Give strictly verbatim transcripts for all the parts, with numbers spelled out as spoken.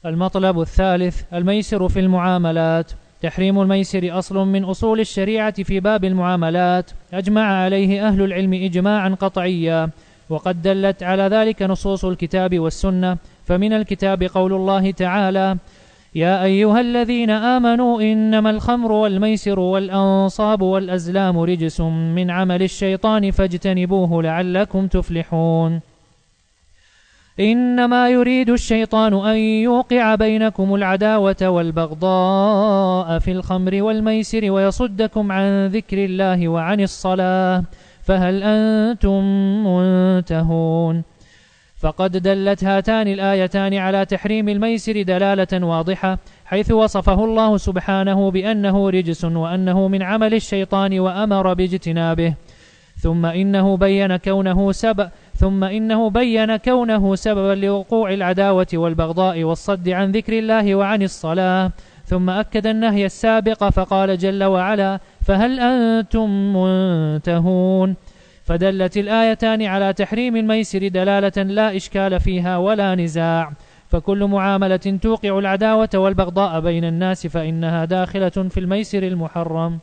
المطلب الثالث: الميسر في المعاملات. تحريم الميسر أصل من أصول الشريعة في باب المعاملات، أجمع عليه أهل العلم إجماعا قطعيا، وقد دلت على ذلك نصوص الكتاب والسنة. فمن الكتاب قول الله تعالى: يا أيها الذين آمنوا إنما الخمر والميسر والأنصاب والأزلام رجس من عمل الشيطان فاجتنبوه لعلكم تفلحون. إنما يريد الشيطان أن يوقع بينكم العداوة والبغضاء في الخمر والميسر ويصدكم عن ذكر الله وعن الصلاة، فهل أنتم منتهون؟ فقد دلت هاتان الآيتان على تحريم الميسر دلالة واضحة، حيث وصفه الله سبحانه بأنه رجس وأنه من عمل الشيطان وأمر باجتنابه، ثم إنه بين كونه سبب ثم إنه بين كونه سببا لوقوع العداوة والبغضاء والصد عن ذكر الله وعن الصلاة، ثم أكد النهي السابق فقال جل وعلا: فهل أنتم منتهون؟ فدلت الآيتان على تحريم الميسر دلالة لا إشكال فيها ولا نزاع، فكل معاملة توقع العداوة والبغضاء بين الناس فإنها داخلة في الميسر المحرم.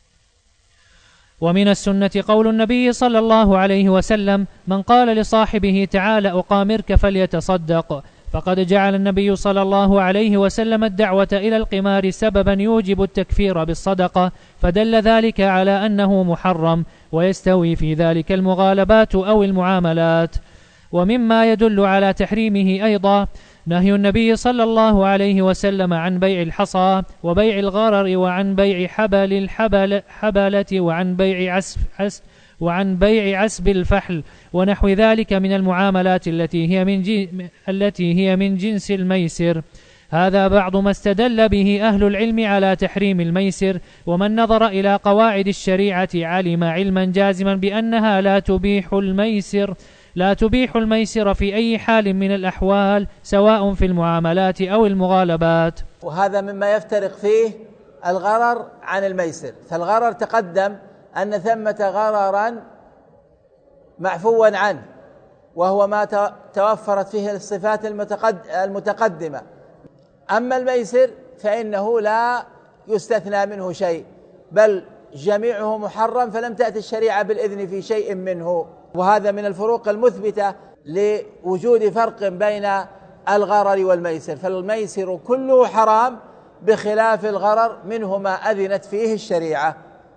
ومن السنة قول النبي صلى الله عليه وسلم: من قال لصاحبه تعال أقامرك فليتصدق، فقد جعل النبي صلى الله عليه وسلم الدعوة إلى القمار سببا يوجب التكفير بالصدقة، فدل ذلك على أنه محرم، ويستوي في ذلك المغالبات أو المعاملات. ومما يدل على تحريمه أيضا نهي النبي صلى الله عليه وسلم عن بيع الحصى وبيع الغرر وعن بيع حبل الحبل حبلة وعن بيع عسب عسب وعن بيع عسب الفحل ونحو ذلك من المعاملات التي هي من التي هي من جنس الميسر. هذا بعض ما استدل به أهل العلم على تحريم الميسر، ومن نظر إلى قواعد الشريعة علم علما جازما بأنها لا تبيح الميسر لا تبيح الميسر في أي حال من الأحوال، سواء في المعاملات أو المغالبات. وهذا مما يفترق فيه الغرر عن الميسر. فالغرر تقدم أن ثمة غررا معفوا عنه، وهو ما توفرت فيه الصفات المتقدمة. أما الميسر فإنه لا يستثنى منه شيء، بل جميعه محرم، فلم تأتي الشريعة بالإذن في شيء منه. وهذا من الفروق المثبتة لوجود فرق بين الغرر والميسر، فالميسر كله حرام بخلاف الغرر منه ما أذنت فيه الشريعة.